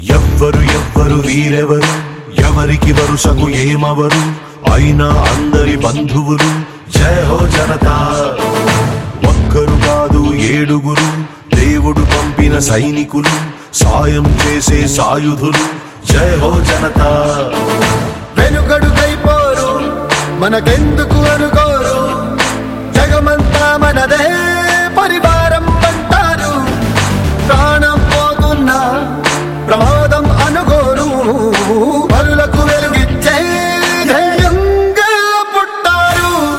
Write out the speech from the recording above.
ఎవ్వరు ఎవ్వరు వీరెవరు, ఎవరికి వరుసకు ఏమవరు, అయినా అందరి బంధువులు. జయ హో జనతా. ఒక్కరు కాదు ఏడుగురు, దేవుడు పంపిన సైనికులు, సాయం చేసే సాయుధులు. జయ హో జనతా. వెనుకడుకైపోరు, మనకెందుకు అనుకోరు, జగమంతా మనదే పరివారం అంటారు. ప్రాణం పోతున్నా ప్రమాదం